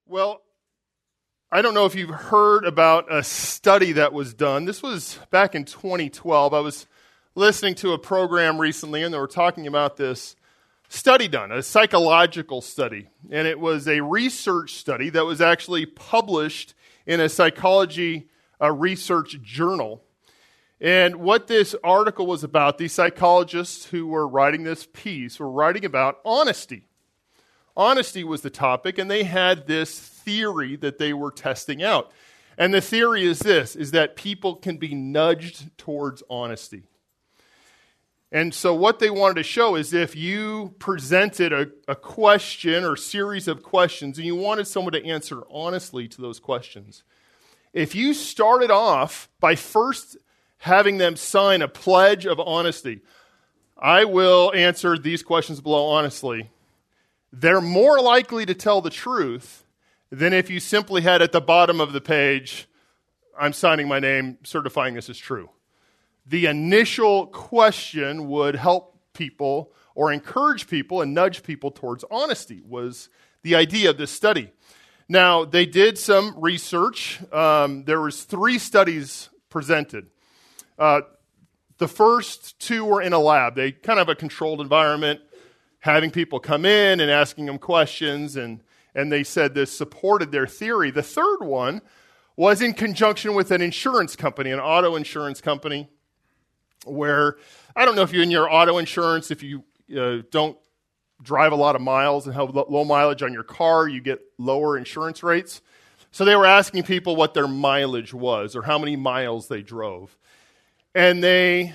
Well, I don't know if you've heard about a study that was done. This was back in 2012. I was listening to a program recently, and they were talking about this study done, a psychological study. And it was a research study that was actually published in a psychology research journal. And what this article was about, these psychologists who were writing this piece were writing about honesty. Honesty was the topic, and they had this theory that they were testing out. And the theory is this, is that people can be nudged towards honesty. And so what they wanted to show is if you presented a question or series of questions and you wanted someone to answer honestly to those questions, if you started off by first having them sign a pledge of honesty, I will answer these questions below honestly, they're more likely to tell the truth than if you simply had at the bottom of the page, I'm signing my name, certifying this is true. The initial question would help people or encourage people and nudge people towards honesty was the idea of this study. Now, they did some research. There was 3 studies presented. The first 2 were in a lab. They kind of have a controlled environment, having people come in and asking them questions, and they said this supported their theory. The third one was in conjunction with an insurance company, an auto insurance company, where, I don't know if you're in your auto insurance, if you don't drive a lot of miles and have low mileage on your car, you get lower insurance rates. So they were asking people what their mileage was or how many miles they drove. And the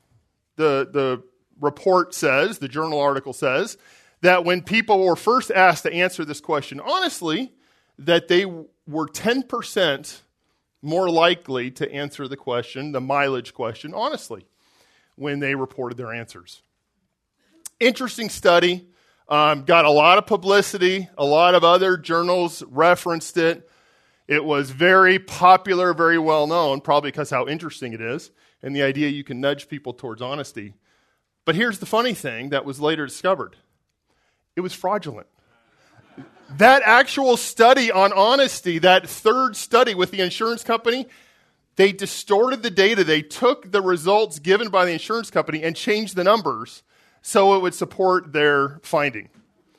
report says, the journal article says, that when people were first asked to answer this question honestly, that they were 10% more likely to answer the question, the mileage question, honestly, when they reported their answers. Interesting study, got a lot of publicity, a lot of other journals referenced it. It was very popular, very well known, probably because how interesting it is, and the idea you can nudge people towards honesty. But here's the funny thing that was later discovered. It was fraudulent. That actual study on honesty, that third study with the insurance company, they distorted the data. They took the results given by the insurance company and changed the numbers so it would support their finding.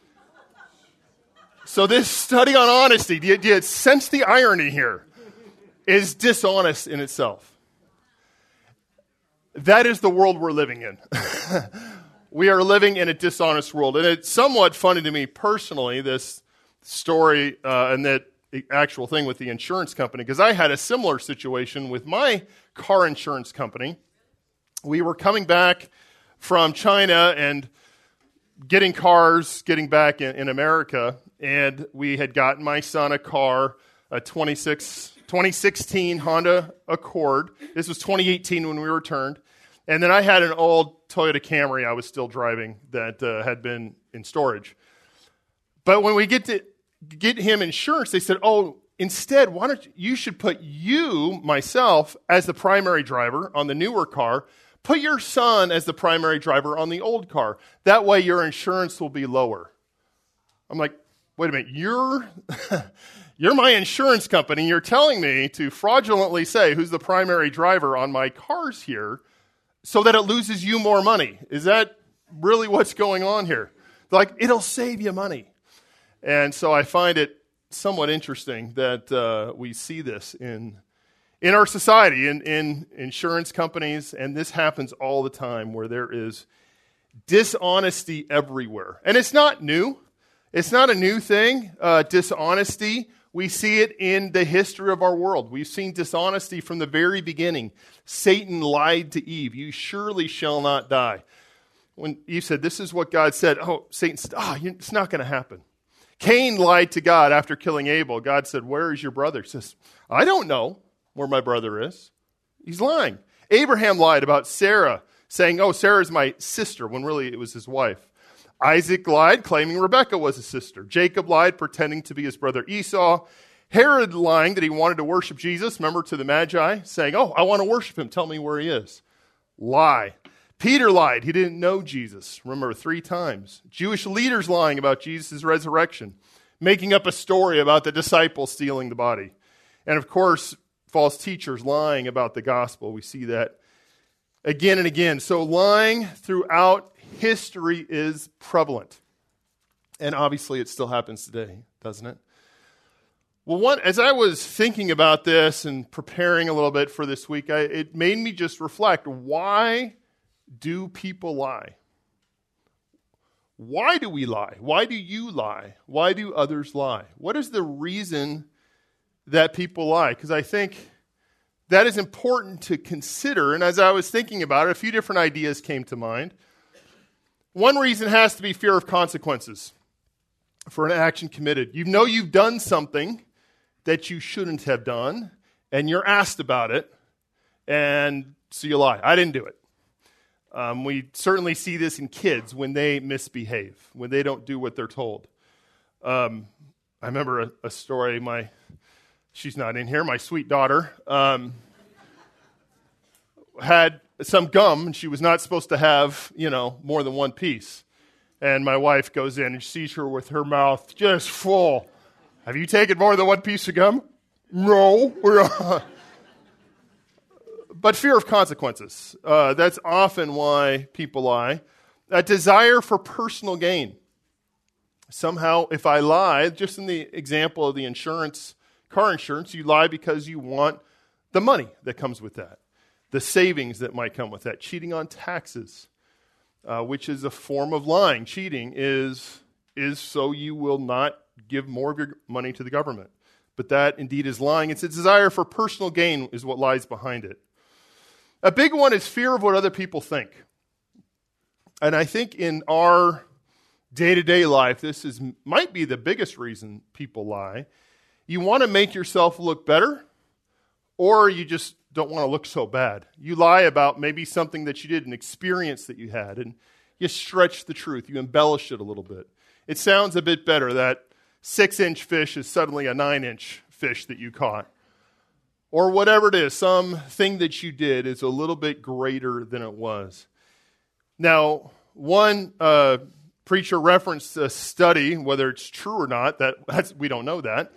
So this study on honesty, do you sense the irony here, is dishonest in itself. That is the world we're living in. We are living in a dishonest world. And it's somewhat funny to me personally, this story and that actual thing with the insurance company, because I had a similar situation with my car insurance company. We were coming back from China and getting back in America, and we had gotten my son a car, a 2016 Honda Accord. This was 2018 when we returned. And then I had an old Toyota Camry I was still driving that had been in storage. But when we get him insurance, they said, instead, you should put myself, as the primary driver on the newer car. Put your son as the primary driver on the old car. That way your insurance will be lower. I'm like, wait a minute, you're my insurance company. You're telling me to fraudulently say who's the primary driver on my cars here so that it loses you more money. Is that really what's going on here? They're like, it'll save you money. And so I find it somewhat interesting that we see this in our society, in insurance companies, and this happens all the time where there is dishonesty everywhere. And it's not new. It's not a new thing, dishonesty. We see it in the history of our world. We've seen dishonesty from the very beginning. Satan lied to Eve. You surely shall not die. When Eve said, this is what God said, Satan said, it's not going to happen. Cain lied to God after killing Abel. God said, where is your brother? He says, I don't know where my brother is. He's lying. Abraham lied about Sarah, saying, Sarah is my sister, when really it was his wife. Isaac lied, claiming Rebekah was his sister. Jacob lied, pretending to be his brother Esau. Herod lying that he wanted to worship Jesus, remember, to the Magi, saying, I want to worship him, tell me where he is. Lie. Peter lied, he didn't know Jesus, remember, 3 times. Jewish leaders lying about Jesus' resurrection. making up a story about the disciples stealing the body. And of course, false teachers lying about the gospel. We see that again and again. So lying throughout history is prevalent. And obviously it still happens today, doesn't it? Well, as I was thinking about this and preparing a little bit for this week, it made me just reflect, why do people lie? Why do we lie? Why do you lie? Why do others lie? What is the reason that people lie? Because I think that is important to consider. And as I was thinking about it, a few different ideas came to mind. One reason has to be fear of consequences for an action committed. You know you've done something that you shouldn't have done, and you're asked about it, and so you lie. I didn't do it. We certainly see this in kids when they misbehave, when they don't do what they're told. I remember a story, she's not in here, my sweet daughter had some gum, and she was not supposed to have, more than one piece. And my wife goes in and sees her with her mouth just full. Have you taken more than one piece of gum? No. But fear of consequences. That's often why people lie. A desire for personal gain. Somehow, if I lie, just in the example of the car insurance, you lie because you want the money that comes with that. The savings that might come with that. Cheating on taxes, which is a form of lying. Cheating is so you will not give more of your money to the government. But that indeed is lying. It's a desire for personal gain is what lies behind it. A big one is fear of what other people think. And I think in our day-to-day life, this might be the biggest reason people lie. You want to make yourself look better, or you just don't want to look so bad. You lie about maybe something that you did, an experience that you had, and you stretch the truth. You embellish it a little bit. It sounds a bit better. That 6-inch fish is suddenly a 9-inch fish that you caught. Or whatever it is, something that you did is a little bit greater than it was. Now, one preacher referenced a study, whether it's true or not, we don't know that.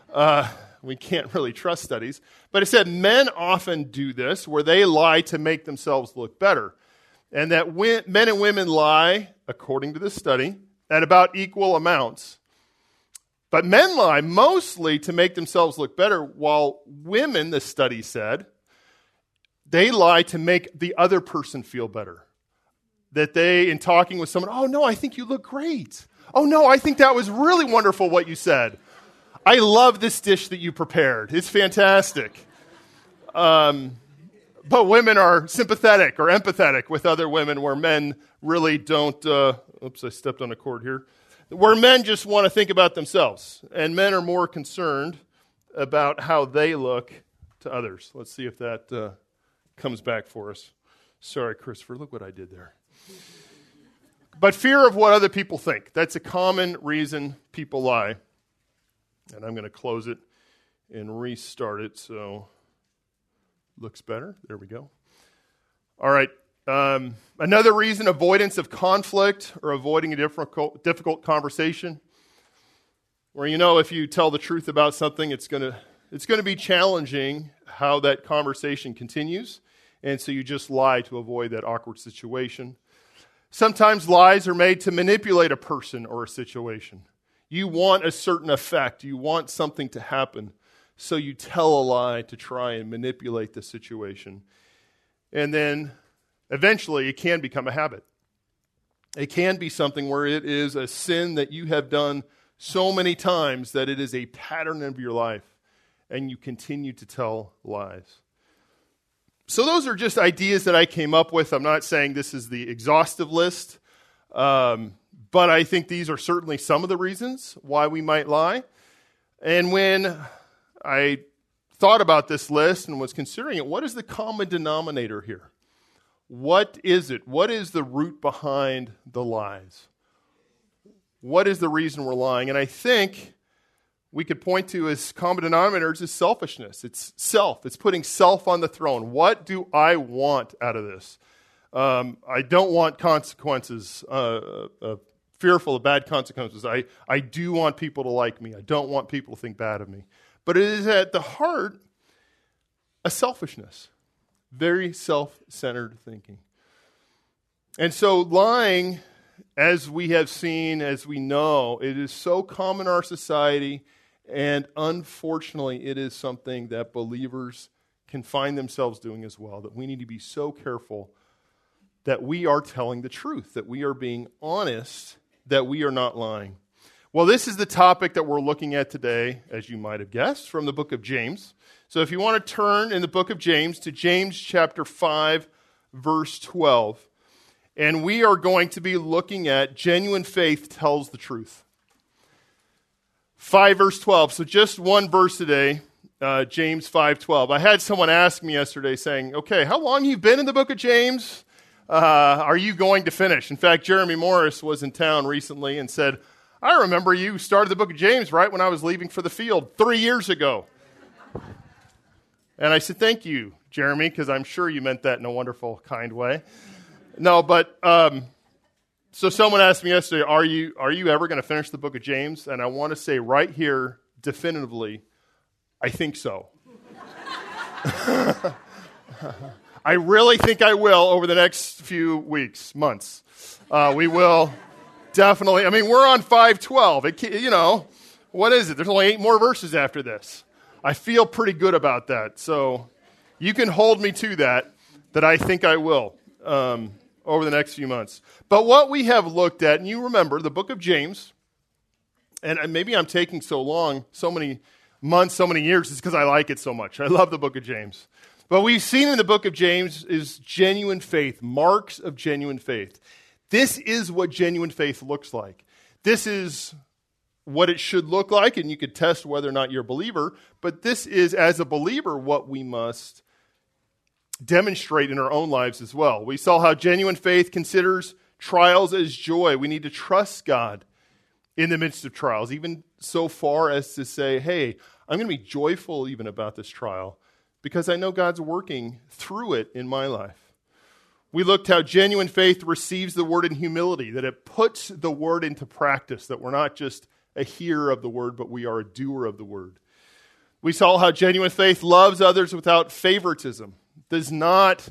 We can't really trust studies. But it said men often do this, where they lie to make themselves look better. And that men and women lie, according to this study, at about equal amounts. But men lie mostly to make themselves look better, while women, the study said, they lie to make the other person feel better. That they, in talking with someone, oh no, I think you look great. Oh no, I think that was really wonderful what you said. I love this dish that you prepared. It's fantastic. But women are sympathetic or empathetic with other women, where men really don't, oops, I stepped on a cord here. Where men just want to think about themselves, and men are more concerned about how they look to others. Let's see if that comes back for us. Sorry, Christopher, look what I did there. But fear of what other people think. That's a common reason people lie. And I'm going to close it and restart it so it looks better. There we go. All right. Another reason, avoidance of conflict or avoiding a difficult conversation. Where if you tell the truth about something, it's going to be challenging how that conversation continues. And so you just lie to avoid that awkward situation. Sometimes lies are made to manipulate a person or a situation. You want a certain effect. You want something to happen. So you tell a lie to try and manipulate the situation. And then eventually it can become a habit. It can be something where it is a sin that you have done so many times that it is a pattern of your life, and you continue to tell lies. So those are just ideas that I came up with. I'm not saying this is the exhaustive list, but I think these are certainly some of the reasons why we might lie. And when I thought about this list and was considering it, what is the common denominator here? What is it? What is the root behind the lies? What is the reason we're lying? And I think we could point to as common denominators is selfishness. It's self. It's putting self on the throne. What do I want out of this? I don't want consequences fearful of bad consequences. I do want people to like me. I don't want people to think bad of me. But it is at the heart a selfishness, very self-centered thinking. And so lying, as we have seen, as we know, it is so common in our society, and unfortunately it is something that believers can find themselves doing as well, that we need to be so careful that we are telling the truth, that we are being honest, that we are not lying. Well, this is the topic that we're looking at today, as you might have guessed, from the book of James. So if you want to turn in the book of James to James chapter 5, verse 12, and we are going to be looking at genuine faith tells the truth. 5 verse 12, so just one verse today, James 5:12. I had someone ask me yesterday saying, okay, how long have you been in the book of James? Are you going to finish? In fact, Jeremy Morris was in town recently and said, I remember you started the book of James right when I was leaving for the field 3 years ago. And I said, thank you, Jeremy, because I'm sure you meant that in a wonderful, kind way. No, but so someone asked me yesterday, are you ever going to finish the book of James? And I want to say right here, definitively, I think so. I really think I will over the next few weeks, months. We will definitely. I mean, we're on 5:12. What is it? There's only 8 more verses after this. I feel pretty good about that. So you can hold me to that I think I will over the next few months. But what we have looked at, and you remember, the book of James, and maybe I'm taking so long, so many months, so many years, is because I like it so much. I love the book of James. But we've seen in the book of James is genuine faith, marks of genuine faith. This is what genuine faith looks like. This is what it should look like, and you could test whether or not you're a believer, but this is, as a believer, what we must demonstrate in our own lives as well. We saw how genuine faith considers trials as joy. We need to trust God in the midst of trials, even so far as to say, hey, I'm going to be joyful even about this trial because I know God's working through it in my life. We looked how genuine faith receives the word in humility, that it puts the word into practice, that we're not just a hearer of the word, but we are a doer of the word. We saw how genuine faith loves others without favoritism, does not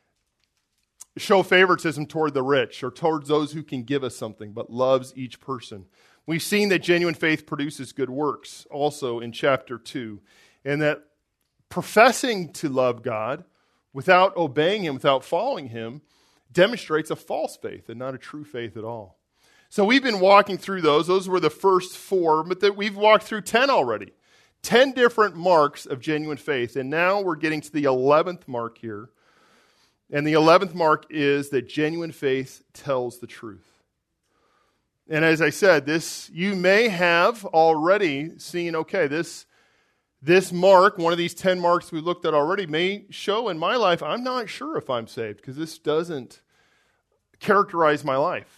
show favoritism toward the rich or towards those who can give us something, but loves each person. We've seen that genuine faith produces good works also in chapter 2, and that professing to love God without obeying Him, without following Him, demonstrates a false faith and not a true faith at all. So we've been walking through those. Those were the first 4, but we've walked through 10 already. 10 different marks of genuine faith, and now we're getting to the 11th mark here. And the 11th mark is that genuine faith tells the truth. And as I said, this you may have already seen, okay, this mark, one of these 10 marks we looked at already, may show in my life, I'm not sure if I'm saved because this doesn't characterize my life.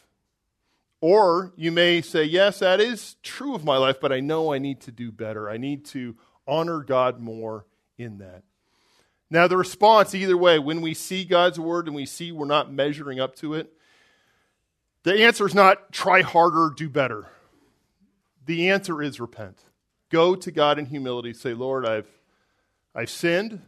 Or you may say, yes, that is true of my life, but I know I need to do better. I need to honor God more in that. Now, the response, either way, when we see God's word and we see we're not measuring up to it, the answer is not try harder, do better. The answer is repent. Go to God in humility. Say, Lord, I've sinned.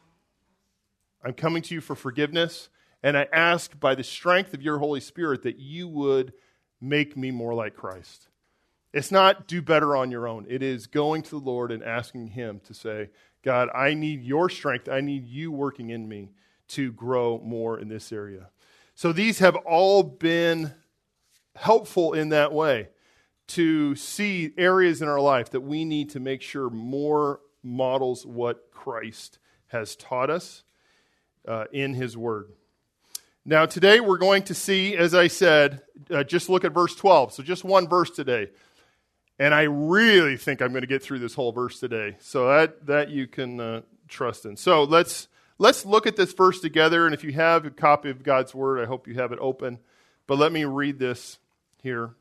I'm coming to you for forgiveness. And I ask by the strength of your Holy Spirit that you would make me more like Christ. It's not do better on your own. It is going to the Lord and asking Him to say, God, I need your strength. I need you working in me to grow more in this area. So these have all been helpful in that way, to see areas in our life that we need to make sure more models what Christ has taught us in His Word. Now, today we're going to see, as I said, just look at verse 12. So just one verse today. And I really think I'm going to get through this whole verse today. So that you can trust in. So let's look at this verse together. And if you have a copy of God's Word, I hope you have it open. But let me read this here.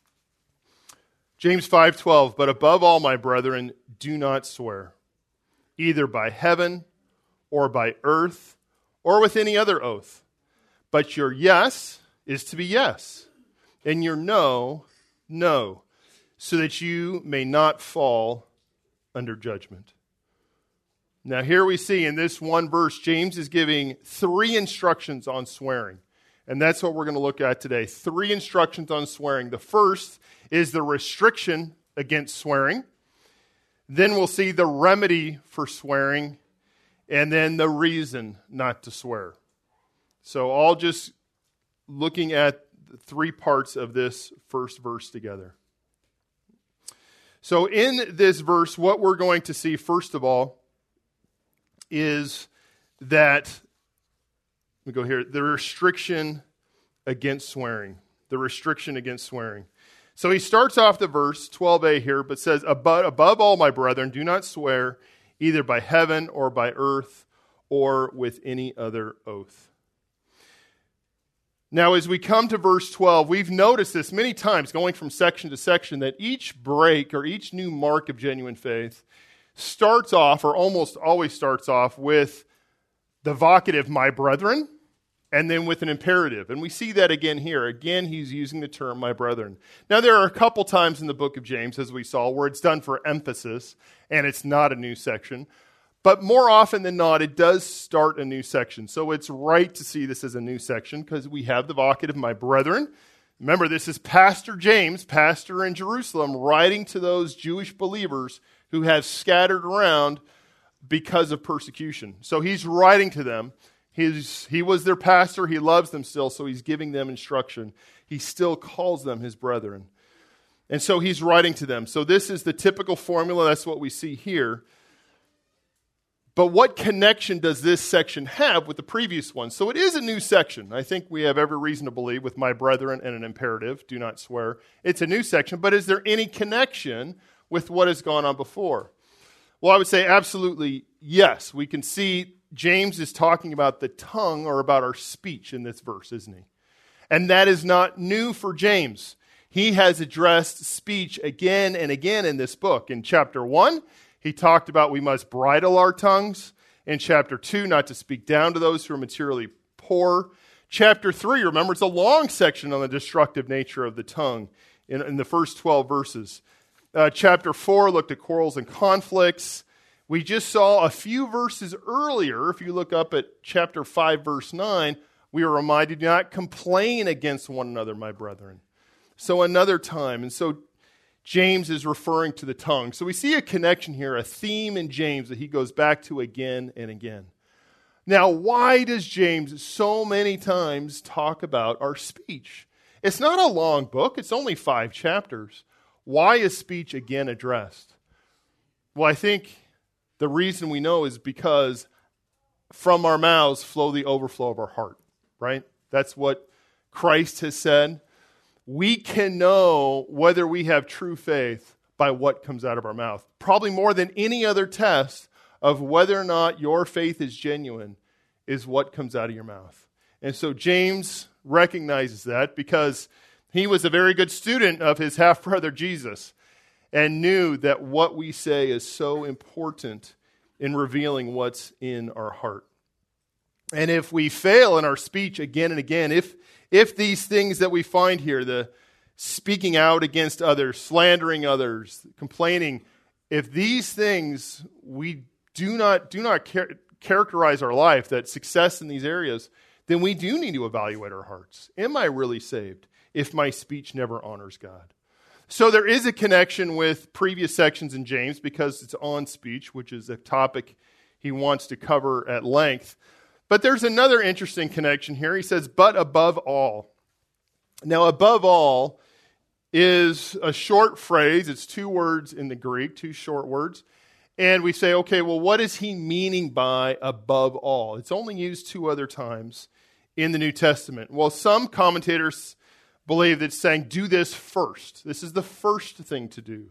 James 5:12, but above all, my brethren, do not swear, either by heaven or by earth or with any other oath. But your yes is to be yes, and your no, no, so that you may not fall under judgment. Now here we see in this one verse, James is giving 3 instructions on swearing. And that's what we're going to look at today. 3 instructions on swearing. The first is the restriction against swearing. Then we'll see the remedy for swearing. And then the reason not to swear. So all just looking at the 3 parts of this first verse together. So in this verse, what we're going to see, first of all, is that, we go here, the restriction against swearing. The restriction against swearing. So he starts off the verse, 12a here, but says, above all, my brethren, do not swear either by heaven or by earth or with any other oath. Now, as we come to verse 12, we've noticed this many times going from section to section that each break or each new mark of genuine faith starts off, or almost always starts off, with the vocative, my brethren, and then with an imperative. And we see that again here. Again, he's using the term, my brethren. Now, there are a couple times in the book of James, as we saw, where it's done for emphasis, and it's not a new section. But more often than not, it does start a new section. So it's right to see this as a new section, because we have the vocative, my brethren. Remember, this is Pastor James, pastor in Jerusalem, writing to those Jewish believers who have scattered around because of persecution. So he's writing to them. He was their pastor. He loves them still, so he's giving them instruction. He still calls them his brethren. And so he's writing to them. So this is the typical formula. That's what we see here. But what connection does this section have with the previous one? So it is a new section. I think we have every reason to believe, with my brethren and an imperative, do not swear. It's a new section, but is there any connection with what has gone on before? Well, I would say absolutely yes. We can see James is talking about the tongue, or about our speech in this verse, isn't he? And that is not new for James. He has addressed speech again and again in this book. In chapter 1, he talked about we must bridle our tongues. In chapter 2, not to speak down to those who are materially poor. Chapter 3, remember, it's a long section on the destructive nature of the tongue in the first 12 verses. Chapter 4 looked at quarrels and conflicts. We just saw a few verses earlier, if you look up at chapter 5, verse 9, we are reminded, do not complain against one another, my brethren. So another time. And so James is referring to the tongue. So we see a connection here, a theme in James that he goes back to again and again. Now, why does James so many times talk about our speech? It's not a long book. It's only 5 chapters. Why is speech again addressed? Well, I think the reason we know is because from our mouths flow the overflow of our heart, right? That's what Christ has said. We can know whether we have true faith by what comes out of our mouth. Probably more than any other test of whether or not your faith is genuine is what comes out of your mouth. And so James recognizes that because he was a very good student of his half-brother Jesus and knew that what we say is so important in revealing what's in our heart. And if we fail in our speech again and again, if these things that we find here, the speaking out against others, slandering others, complaining, if these things we do not characterize our life, that success in these areas, then we do need to evaluate our hearts. Am I really saved if my speech never honors God? So there is a connection with previous sections in James because it's on speech, which is a topic he wants to cover at length. But there's another interesting connection here. He says, but above all. Now, above all is a short phrase. It's 2 words in the Greek, 2 short words. And we say, okay, well, what is he meaning by above all? It's only used 2 other times in the New Testament. Well, some commentators believe that it's saying, do this first. This is the first thing to do.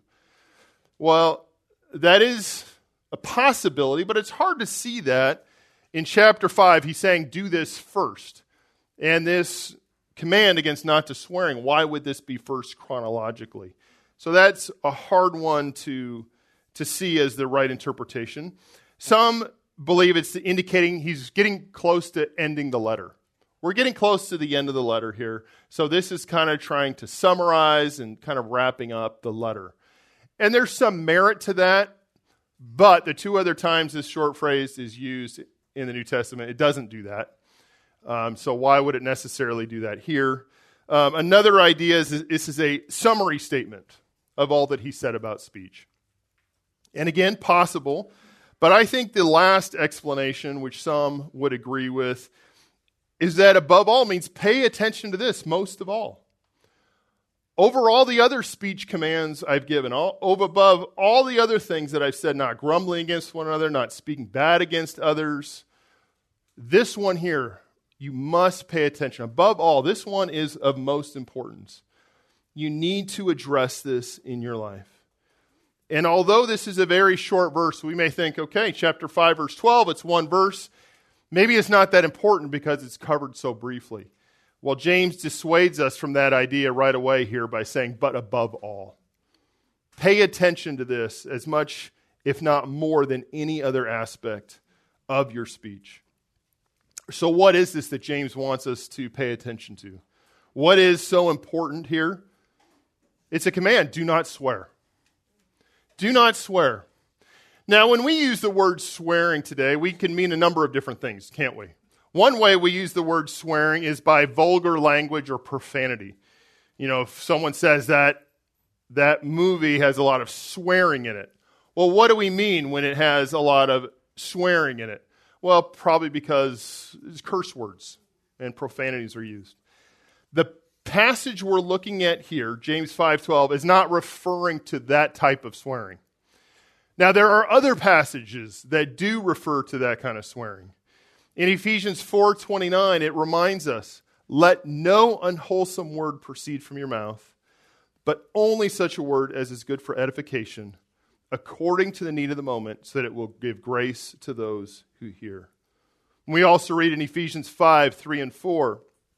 Well, that is a possibility, but it's hard to see that. In chapter 5, he's saying, do this first. And this command against not to swearing, why would this be first chronologically? So that's a hard one to see as the right interpretation. Some believe it's indicating he's getting close to ending the letter. We're getting close to the end of the letter here. So this is kind of trying to summarize and kind of wrapping up the letter. And there's some merit to that, but the two other times this short phrase is used in the New Testament, it doesn't do that. So why would it necessarily do that here? Another idea is this is a summary statement of all that he said about speech. And again, possible, but I think the last explanation, which some would agree with, is that above all means pay attention to this most of all. Over all the other speech commands I've given, above all the other things that I've said, not grumbling against one another, not speaking bad against others, this one here, you must pay attention. Above all, this one is of most importance. You need to address this in your life. And although this is a very short verse, we may think, okay, chapter 5, verse 12, it's one verse. Maybe it's not that important because it's covered so briefly. Well, James dissuades us from that idea right away here by saying, but above all. Pay attention to this as much, if not more, than any other aspect of your speech. So what is this that James wants us to pay attention to? What is so important here? It's a command, do not swear. Do not swear. Now, when we use the word swearing today, we can mean a number of different things, can't we? One way we use the word swearing is by vulgar language or profanity. You know, if someone says that movie has a lot of swearing in it, well, what do we mean when it has a lot of swearing in it? Well, probably because curse words and profanities are used. The passage we're looking at here, James 5:12, is not referring to that type of swearing. Now, there are other passages that do refer to that kind of swearing. In Ephesians 4:29, it reminds us, let no unwholesome word proceed from your mouth, but only such a word as is good for edification, according to the need of the moment, so that it will give grace to those who hear. We also read in Ephesians 5:3 and 4,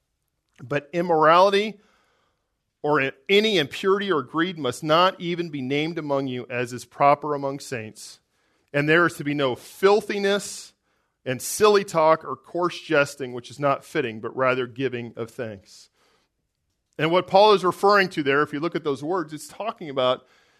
but immorality or any impurity or greed must not even be named among you as is proper among saints. And there is to be no filthiness and silly talk or coarse jesting, which is not fitting, but rather giving of thanks. And what Paul is referring to there, if you look at those words, it's talking about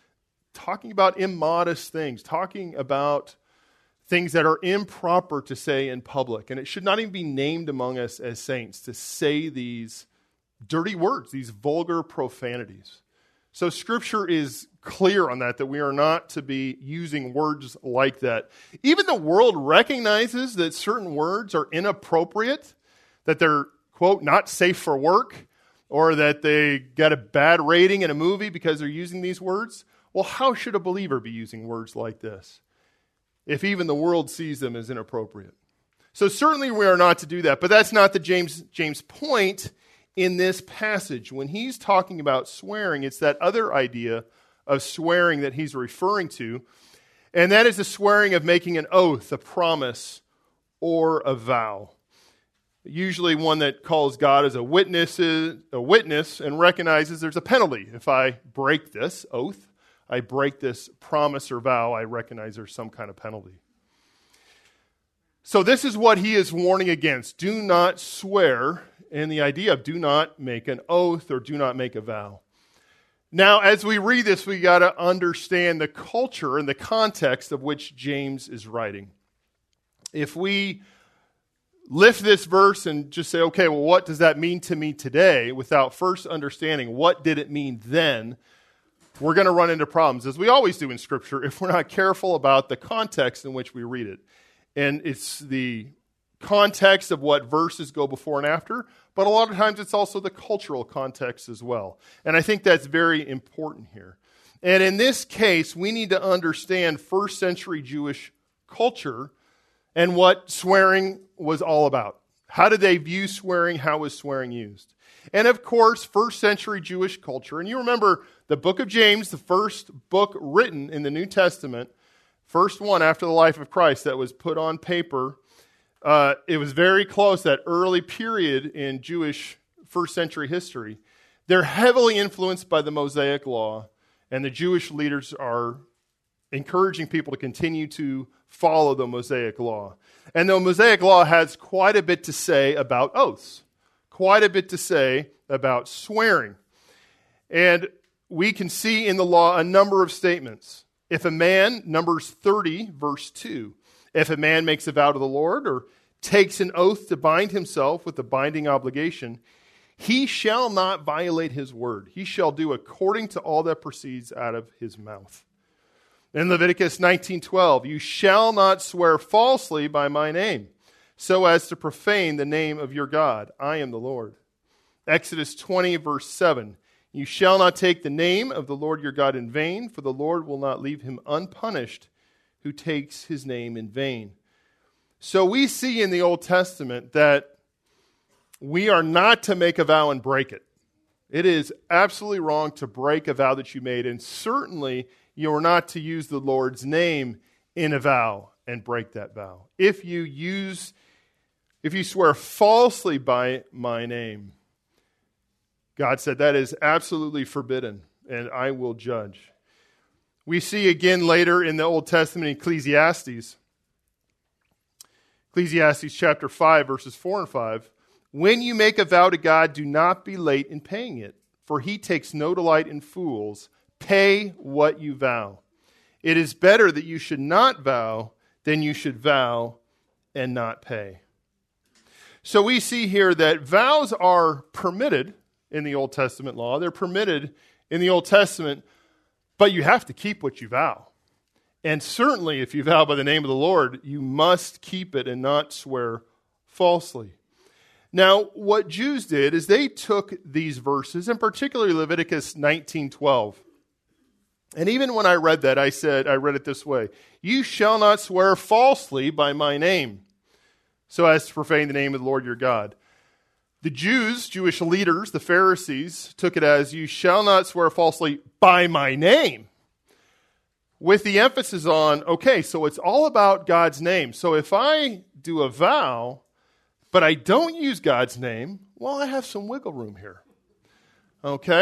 immodest things, talking about things that are improper to say in public. And it should not even be named among us as saints to say these dirty words, these vulgar profanities. So Scripture is clear on that we are not to be using words like that. Even the world recognizes that certain words are inappropriate, that they're, quote, not safe for work, or that they got a bad rating in a movie because they're using these words. Well, how should a believer be using words like this if even the world sees them as inappropriate? So certainly we are not to do that, but that's not the James' point in this passage. When he's talking about swearing, it's that other idea of swearing that he's referring to, and that is the swearing of making an oath, a promise, or a vow. Usually one that calls God as a witness and recognizes there's a penalty. If I break this oath, I break this promise or vow, I recognize there's some kind of penalty. So this is what he is warning against. Do not swear, and the idea of do not make an oath or do not make a vow. Now, as we read this, we got to understand the culture and the context of which James is writing. If we lift this verse and just say, okay, well, what does that mean to me today, without first understanding what did it mean then, we're going to run into problems, as we always do in Scripture, if we're not careful about the context in which we read it. And it's the context of what verses go before and after, but a lot of times it's also the cultural context as well. And I think that's very important here. And in this case, we need to understand first century Jewish culture and what swearing was all about. How did they view swearing? How was swearing used? And of course, first century Jewish culture. And you remember the book of James, the first book written in the New Testament, first one after the life of Christ that was put on paper. It was very close, that early period in Jewish first century history. They're heavily influenced by the Mosaic Law, and the Jewish leaders are encouraging people to continue to follow the Mosaic Law. And the Mosaic Law has quite a bit to say about oaths. quite a bit to say about swearing. And we can see in the law a number of statements. If a man, Numbers 30, verse 2, if a man makes a vow to the Lord or takes an oath to bind himself with a binding obligation, he shall not violate his word. He shall do according to all that proceeds out of his mouth. In Leviticus 19:12, you shall not swear falsely by my name, so as to profane the name of your God. I am the Lord. Exodus 20, verse 7, you shall not take the name of the Lord your God in vain, for the Lord will not leave him unpunished who takes his name in vain. So we see in the Old Testament that we are not to make a vow and break it. It is absolutely wrong to break a vow that you made, and certainly you are not to use the Lord's name in a vow and break that vow. If you swear falsely by my name, God said that is absolutely forbidden, and I will judge. We see again later in the Old Testament, Ecclesiastes chapter 5, verses 4 and 5, when you make a vow to God, do not be late in paying it, for he takes no delight in fools. Pay what you vow. It is better that you should not vow than you should vow and not pay. So we see here that vows are permitted in the Old Testament law. They're permitted in the Old Testament, but you have to keep what you vow. And certainly if you vow by the name of the Lord, you must keep it and not swear falsely. Now, what Jews did is they took these verses, and particularly Leviticus 19:12. And even when I read that, I read it this way: you shall not swear falsely by my name, so as to profane the name of the Lord your God. The Jewish leaders, the Pharisees, took it as, you shall not swear falsely by my name, with the emphasis on, okay, so it's all about God's name. So if I do a vow, but I don't use God's name, well, I have some wiggle room here. Okay,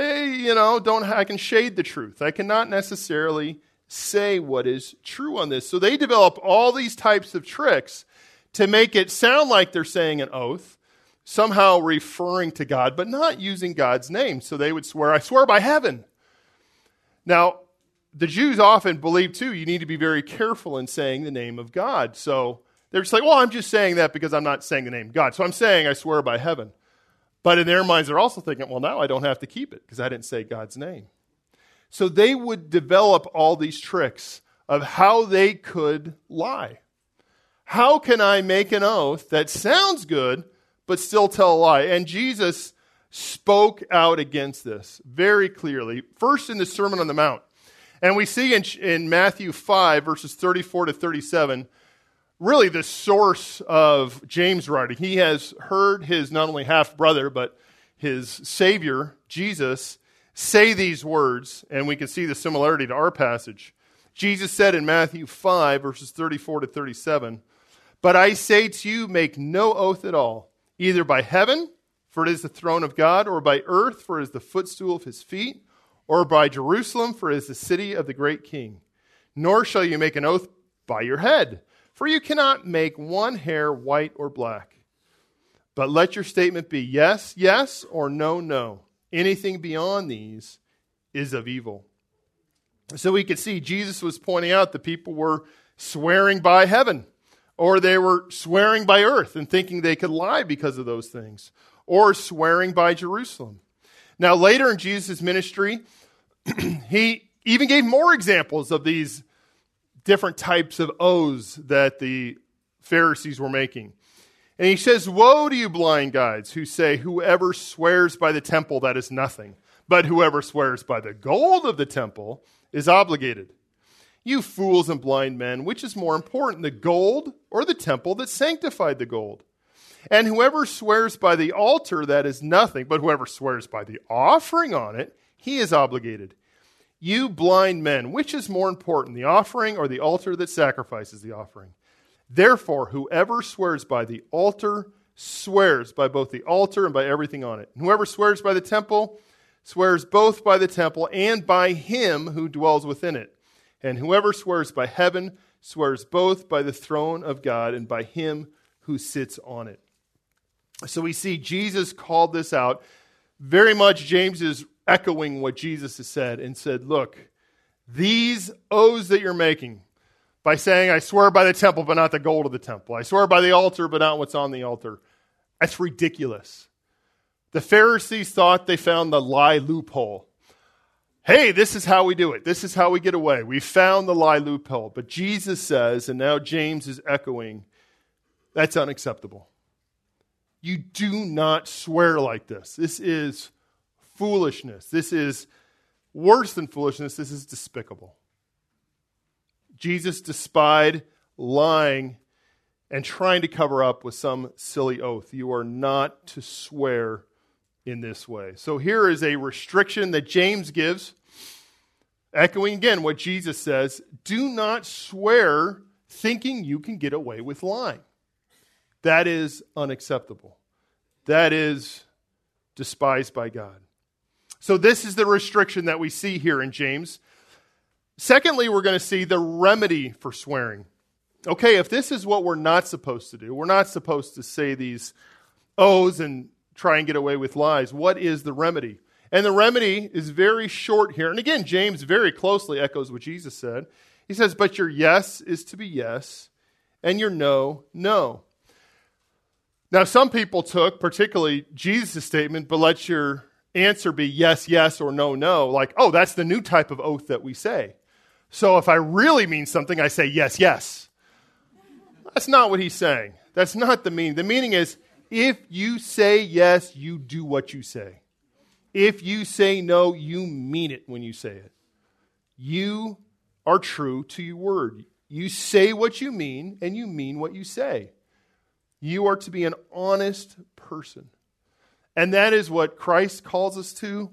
I can shade the truth. I cannot necessarily say what is true on this. So they develop all these types of tricks to make it sound like they're saying an oath, somehow referring to God, but not using God's name. So they would swear, I swear by heaven. Now, the Jews often believe, too, you need to be very careful in saying the name of God. So they're just like, well, I'm just saying that because I'm not saying the name of God. So I'm saying I swear by heaven. But in their minds, they're also thinking, well, now I don't have to keep it because I didn't say God's name. So they would develop all these tricks of how they could lie. How can I make an oath that sounds good, but still tell a lie? And Jesus spoke out against this very clearly, first in the Sermon on the Mount. And we see in Matthew 5, verses 34 to 37, really the source of James' writing. He has heard his not only half-brother, but his Savior, Jesus, say these words, and we can see the similarity to our passage. Jesus said in Matthew 5, verses 34 to 37, but I say to you, make no oath at all, either by heaven, for it is the throne of God, or by earth, for it is the footstool of his feet, or by Jerusalem, for it is the city of the great king. Nor shall you make an oath by your head, for you cannot make one hair white or black. But let your statement be yes, yes, or no, no. Anything beyond these is of evil. So we could see Jesus was pointing out that people were swearing by heaven, or they were swearing by earth and thinking they could lie because of those things, or swearing by Jerusalem. Now later in Jesus' ministry, he even gave more examples of these different types of oaths that the Pharisees were making. And he says, woe to you blind guides who say, whoever swears by the temple, that is nothing. But whoever swears by the gold of the temple is obligated. You fools and blind men, which is more important, the gold or the temple that sanctified the gold? And whoever swears by the altar, that is nothing. But whoever swears by the offering on it, he is obligated. You blind men, which is more important, the offering or the altar that sacrifices the offering? Therefore, whoever swears by the altar swears by both the altar and by everything on it. And whoever swears by the temple swears both by the temple and by him who dwells within it. And whoever swears by heaven swears both by the throne of God and by him who sits on it. So we see Jesus called this out. Very much James is echoing what Jesus has said and said, look, these oaths that you're making by saying, I swear by the temple, but not the gold of the temple. I swear by the altar, but not what's on the altar. That's ridiculous. The Pharisees thought they found the lie loophole. Hey, this is how we do it. This is how we get away. We found the lie loophole. But Jesus says, and now James is echoing, that's unacceptable. You do not swear like this. This is foolishness. This is worse than foolishness. This is despicable. Jesus despised lying and trying to cover up with some silly oath. You are not to swear in this way. So here is a restriction that James gives, echoing again what Jesus says. Do not swear thinking you can get away with lying. That is unacceptable. That is despised by God. So this is the restriction that we see here in James. Secondly, we're going to see the remedy for swearing. Okay, if this is what we're not supposed to do, we're not supposed to say these oaths and try and get away with lies. What is the remedy? And the remedy is very short here. And again, James very closely echoes what Jesus said. He says, but your yes is to be yes, and your no, no. Now, some people took, particularly Jesus' statement, but let your answer be yes, yes, or no, no. Like, oh, that's the new type of oath that we say. So if I really mean something, I say yes, yes. That's not what he's saying. That's not the meaning. The meaning is, if you say yes, you do what you say. If you say no, you mean it when you say it. You are true to your word. You say what you mean, and you mean what you say. You are to be an honest person. And that is what Christ calls us to.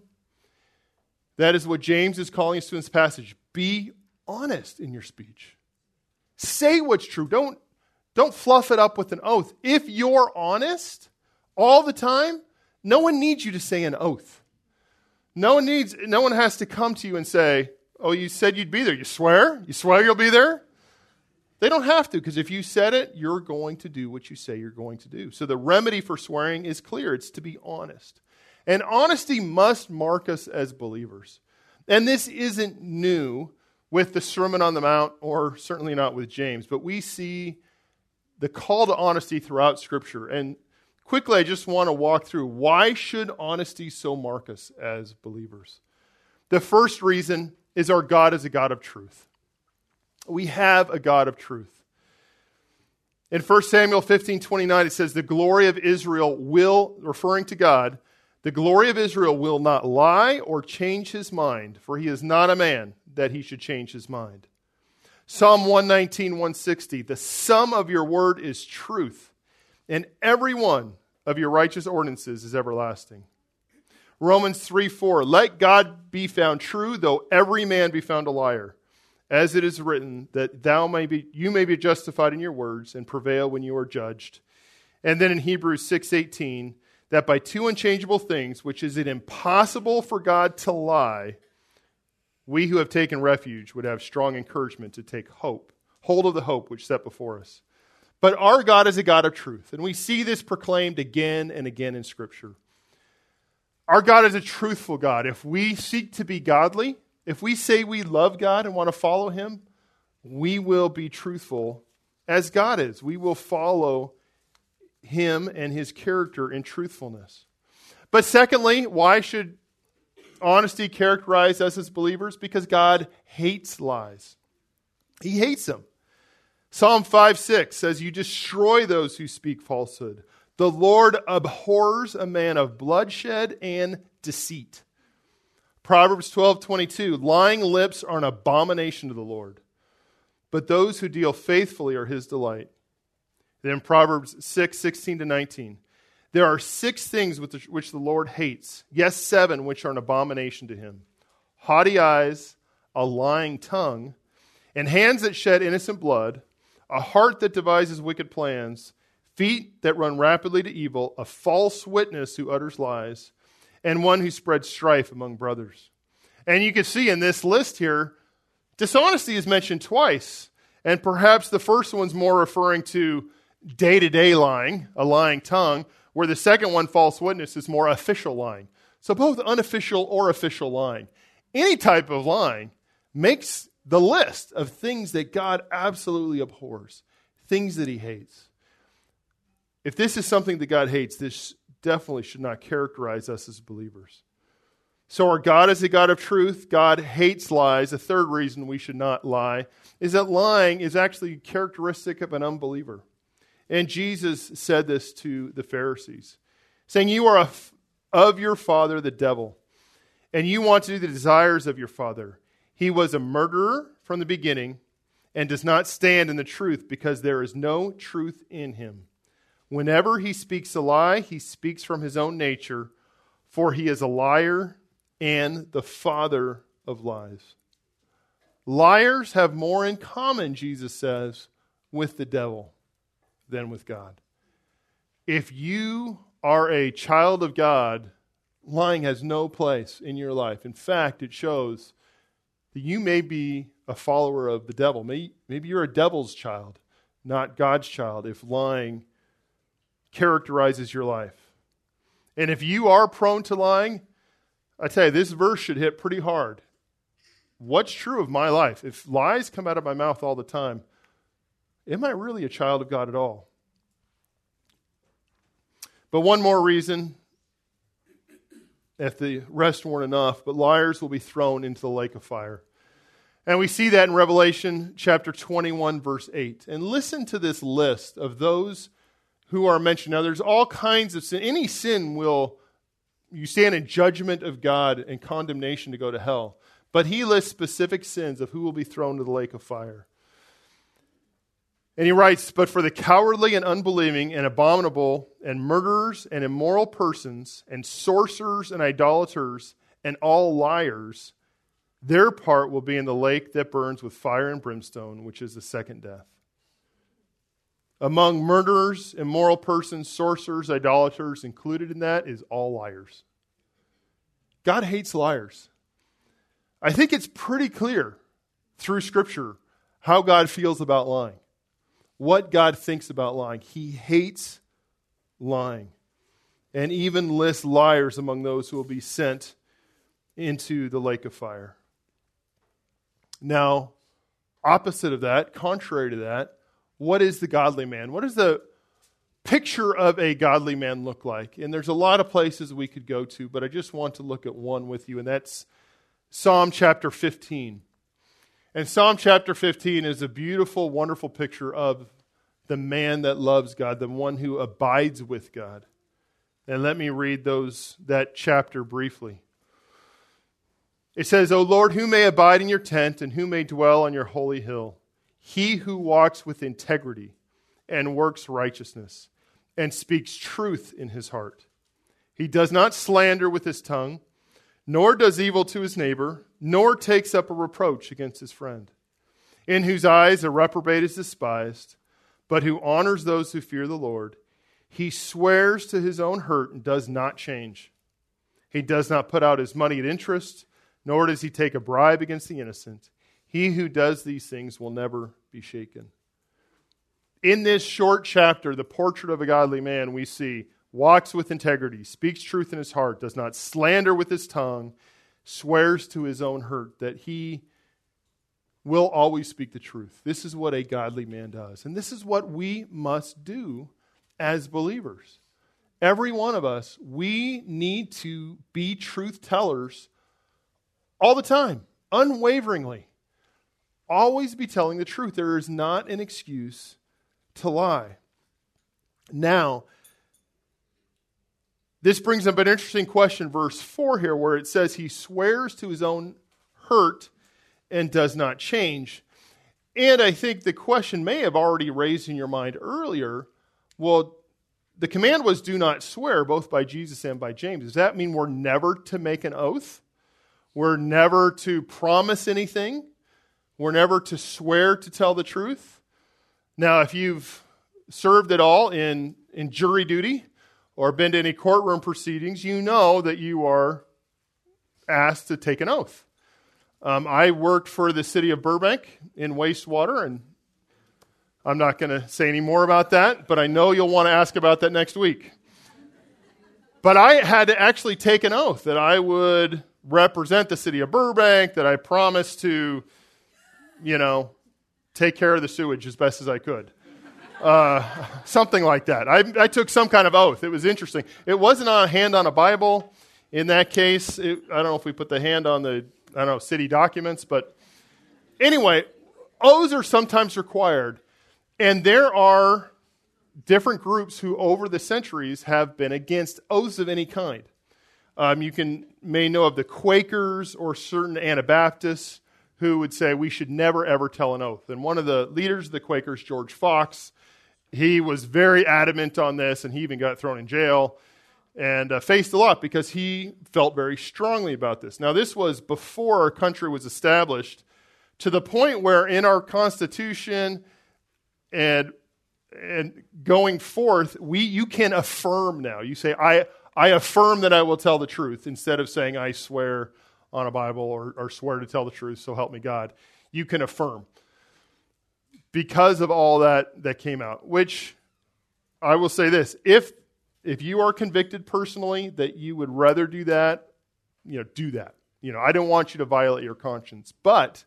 That is what James is calling us to in this passage. Be honest in your speech. Say what's true. Don't fluff it up with an oath. If you're honest all the time, no one needs you to say an oath. No one has to come to you and say, oh, you said you'd be there. You swear? You swear you'll be there? They don't have to, because if you said it, you're going to do what you say you're going to do. So the remedy for swearing is clear. It's to be honest. And honesty must mark us as believers. And this isn't new with the Sermon on the Mount, or certainly not with James, but we see the call to honesty throughout Scripture. And quickly, I just want to walk through why should honesty so mark us as believers. The first reason is our God is a God of truth. We have a God of truth. In 1 Samuel 15:29, it says, the glory of Israel will, referring to God, the glory of Israel will not lie or change his mind, for he is not a man that he should change his mind. Psalm 119:160, the sum of your word is truth, and every one of your righteous ordinances is everlasting. Romans 3:4, let God be found true, though every man be found a liar. As it is written, that you may be justified in your words and prevail when you are judged. And then in Hebrews 6:18, that by two unchangeable things, which is it impossible for God to lie, we who have taken refuge would have strong encouragement to take hold of the hope which is set before us. But our God is a God of truth, and we see this proclaimed again and again in Scripture. Our God is a truthful God. If we seek to be godly, if we say we love God and want to follow Him, we will be truthful as God is. We will follow Him and His character in truthfulness. But secondly, why should honesty characterize us as believers? Because God hates lies. He hates them. Psalm 5:6 says, you destroy those who speak falsehood. The Lord abhors a man of bloodshed and deceit. Proverbs 12:22, lying lips are an abomination to the Lord, but those who deal faithfully are His delight. Then Proverbs 6:16-19, there are 6 things which the Lord hates, yes, 7 which are an abomination to Him. Haughty eyes, a lying tongue, and hands that shed innocent blood, a heart that devises wicked plans, feet that run rapidly to evil, a false witness who utters lies, and one who spreads strife among brothers. And you can see in this list here, dishonesty is mentioned twice. And perhaps the first one's more referring to day-to-day lying, a lying tongue, where the second one, false witness, is more official lying. So both unofficial or official lying. Any type of lying makes the list of things that God absolutely abhors, things that he hates. If this is something that God hates, this definitely should not characterize us as believers. So our God is a God of truth. God hates lies. The third reason we should not lie is that lying is actually characteristic of an unbeliever. And Jesus said this to the Pharisees, saying, you are of your father, the devil, and you want to do the desires of your father. He was a murderer from the beginning and does not stand in the truth because there is no truth in him. Whenever he speaks a lie, he speaks from his own nature, for he is a liar and the father of lies. Liars have more in common, Jesus says, with the devil than with God. If you are a child of God, lying has no place in your life. In fact, it shows that you may be a follower of the devil. Maybe you're a devil's child, not God's child, if lying characterizes your life. And if you are prone to lying, I tell you, this verse should hit pretty hard. What's true of my life? If lies come out of my mouth all the time, am I really a child of God at all? But one more reason, if the rest weren't enough, but liars will be thrown into the lake of fire. And we see that in Revelation chapter 21, verse 8. And listen to this list of those who are mentioned. Now, there's all kinds of sin. Any sin you stand in judgment of God and condemnation to go to hell. But he lists specific sins of who will be thrown to the lake of fire. And he writes, but for the cowardly and unbelieving and abominable and murderers and immoral persons and sorcerers and idolaters and all liars, their part will be in the lake that burns with fire and brimstone, which is the second death. Among murderers, immoral persons, sorcerers, idolaters, included in that is all liars. God hates liars. I think it's pretty clear through Scripture how God feels about lying, what God thinks about lying. He hates lying, and even lists liars among those who will be sent into the lake of fire. Now, opposite of that, contrary to that, what is the godly man? What does the picture of a godly man look like? And there's a lot of places we could go to, but I just want to look at one with you, and that's Psalm chapter 15. And Psalm chapter 15 is a beautiful, wonderful picture of the man that loves God, the one who abides with God. And let me read that chapter briefly. It says, O Lord, who may abide in your tent and who may dwell on your holy hill? He who walks with integrity and works righteousness and speaks truth in his heart. He does not slander with his tongue, nor does evil to his neighbor, nor takes up a reproach against his friend, in whose eyes a reprobate is despised, but who honors those who fear the Lord. He swears to his own hurt and does not change. He does not put out his money at interest, nor does he take a bribe against the innocent. He who does these things will never be shaken. In this short chapter, the portrait of a godly man, we see walks with integrity, speaks truth in his heart, does not slander with his tongue, swears to his own hurt that he will always speak the truth. This is what a godly man does. And this is what we must do as believers. Every one of us, we need to be truth tellers all the time, unwaveringly. Always be telling the truth. There is not an excuse to lie. Now, this brings up an interesting question, verse 4 here, where it says he swears to his own hurt and does not change. And I think the question may have already raised in your mind earlier, well, the command was do not swear, both by Jesus and by James. Does that mean we're never to make an oath? We're never to promise anything? We're never to swear to tell the truth? Now, if you've served at all in jury duty or been to any courtroom proceedings, you know that you are asked to take an oath. I worked for the city of Burbank in wastewater, and I'm not going to say any more about that, but I know you'll want to ask about that next week. But I had to actually take an oath that I would represent the city of Burbank, that I promised to, take care of the sewage as best as I could. Something like that. I took some kind of oath. It was interesting. It wasn't a hand on a Bible. In that case, I don't know if we put the hand on the, city documents, but anyway, oaths are sometimes required. And there are different groups who over the centuries have been against oaths of any kind. You may know of the Quakers or certain Anabaptists who would say we should never ever tell an oath. And one of the leaders of the Quakers, George Fox, he was very adamant on this, and he even got thrown in jail and faced a lot because he felt very strongly about this. Now, this was before our country was established, to the point where in our Constitution and going forth, you can affirm now. You say, I affirm that I will tell the truth, instead of saying I swear on a Bible or swear to tell the truth, so help me God. You can affirm. Because of all that came out, which I will say this, if you are convicted personally that you would rather do that, do that. I don't want you to violate your conscience. But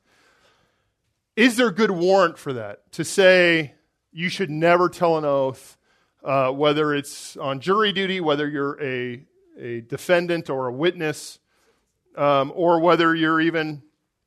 is there good warrant for that? To say you should never tell an oath, whether it's on jury duty, whether you're a defendant or a witness, or whether you're even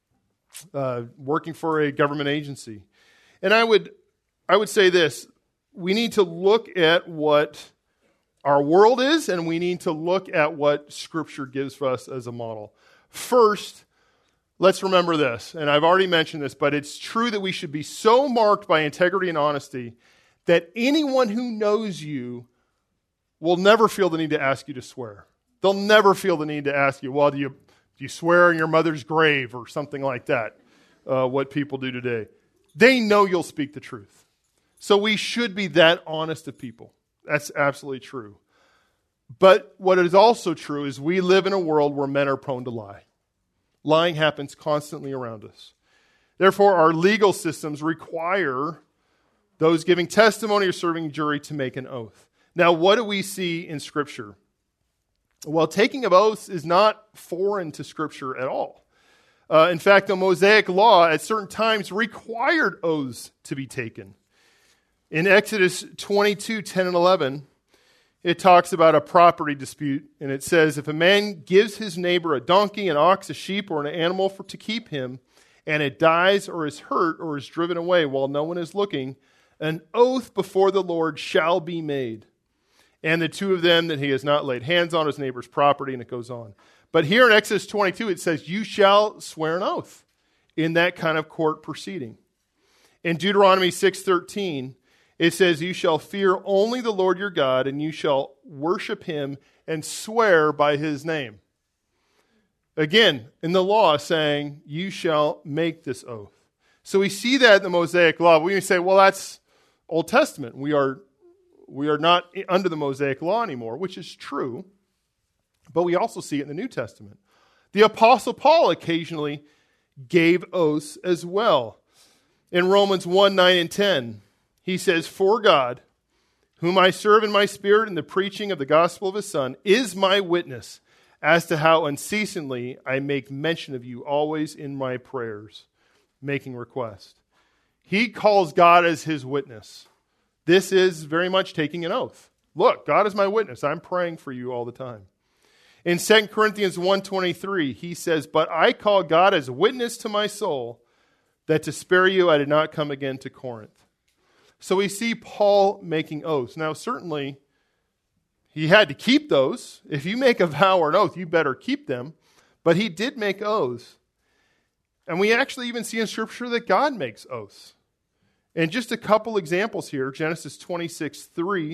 working for a government agency. And I would say this, we need to look at what our world is, and we need to look at what Scripture gives for us as a model. First, let's remember this, and I've already mentioned this, but it's true that we should be so marked by integrity and honesty that anyone who knows you will never feel the need to ask you to swear. They'll never feel the need to ask you, well, do you swear in your mother's grave or something like that, what people do today. They know you'll speak the truth. So we should be that honest of people. That's absolutely true. But what is also true is we live in a world where men are prone to lie. Lying happens constantly around us. Therefore, our legal systems require those giving testimony or serving jury to make an oath. Now, what do we see in Scripture? Well, taking of oaths is not foreign to Scripture at all. In fact, the Mosaic Law at certain times required oaths to be taken. In Exodus 22, 10 and 11, it talks about a property dispute, and it says, if a man gives his neighbor a donkey, an ox, a sheep, or an animal to keep him, and it dies or is hurt or is driven away while no one is looking, an oath before the Lord shall be made. And the two of them that he has not laid hands on his neighbor's property, and it goes on. But here in Exodus 22, it says, you shall swear an oath in that kind of court proceeding. In Deuteronomy 6:13, it says, you shall fear only the Lord your God, and you shall worship him and swear by his name. Again, in the law saying, you shall make this oath. So we see that in the Mosaic Law. We say, well, that's Old Testament. We are not under the Mosaic Law anymore, which is true. But we also see it in the New Testament. The Apostle Paul occasionally gave oaths as well. In Romans 1, 9 and 10, he says, for God, whom I serve in my spirit in the preaching of the gospel of his Son, is my witness as to how unceasingly I make mention of you always in my prayers, making request. He calls God as his witness. This is very much taking an oath. Look, God is my witness. I'm praying for you all the time. In 2 Corinthians 1:23, he says, but I call God as witness to my soul that to spare you I did not come again to Corinth. So we see Paul making oaths. Now, certainly, he had to keep those. If you make a vow or an oath, you better keep them. But he did make oaths. And we actually even see in Scripture that God makes oaths. And just a couple examples here. Genesis 26:3.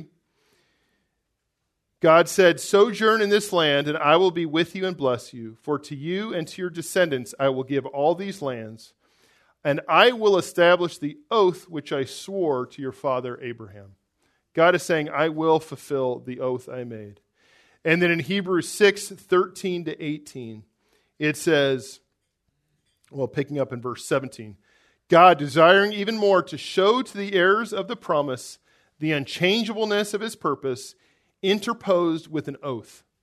God said, sojourn in this land, and I will be with you and bless you. For to you and to your descendants I will give all these lands, and I will establish the oath which I swore to your father Abraham. God is saying, I will fulfill the oath I made. And then in Hebrews 6:13 to 18, it says, well, picking up in verse 17, God, desiring even more to show to the heirs of the promise the unchangeableness of his purpose, interposed with an oath,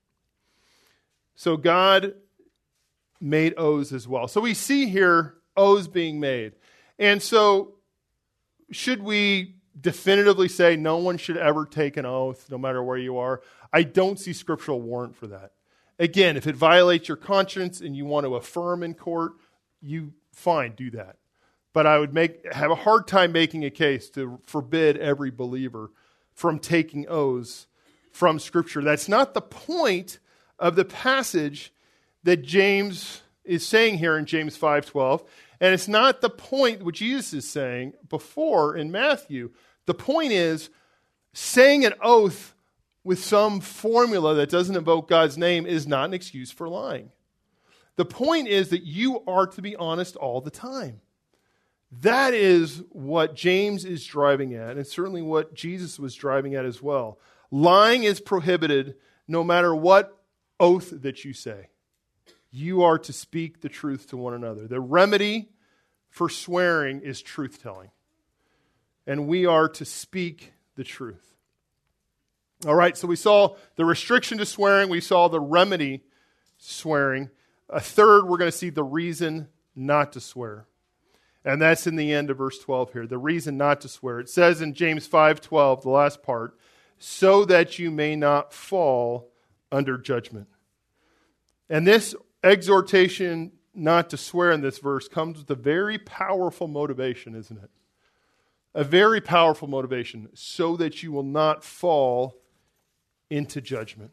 So God made oaths as well. So we see here oaths being made. And so should we definitively say no one should ever take an oath, no matter where you are? I don't see scriptural warrant for that. Again, if it violates your conscience and you want to affirm in court, fine, do that. But I would have a hard time making a case to forbid every believer from taking oaths from Scripture. That's not the point of the passage that James is saying here in James 5:12. And it's not the point what Jesus is saying before in Matthew. The point is, saying an oath with some formula that doesn't invoke God's name is not an excuse for lying. The point is that you are to be honest all the time. That is what James is driving at, and certainly what Jesus was driving at as well. Lying is prohibited no matter what oath that you say. You are to speak the truth to one another. The remedy for swearing is truth-telling. And we are to speak the truth. All right, so we saw the restriction to swearing. We saw the remedy to swearing. A third, we're going to see the reason not to swear. And that's in the end of verse 12 here, the reason not to swear. It says in James 5:12, the last part, so that you may not fall under judgment. And this exhortation not to swear in this verse comes with a very powerful motivation, isn't it? A very powerful motivation, so that you will not fall into judgment.